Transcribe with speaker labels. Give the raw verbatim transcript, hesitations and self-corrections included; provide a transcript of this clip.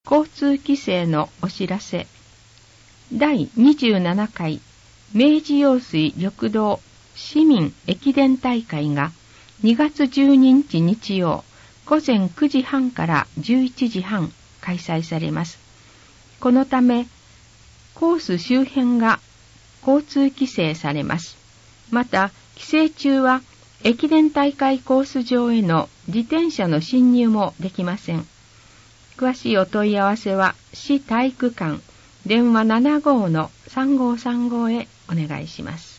Speaker 1: 交通規制のお知らせ。だいにじゅうななかい明治用水緑道市民駅伝大会がにがつじゅうににち日曜午前くじはんからじゅういちじはん開催されます。このためコース周辺が交通規制されます。また規制中は駅伝大会コース上への自転車の進入もできません。詳しいお問い合わせは市体育館電話 ななごーのさんごーさんご へお願いします。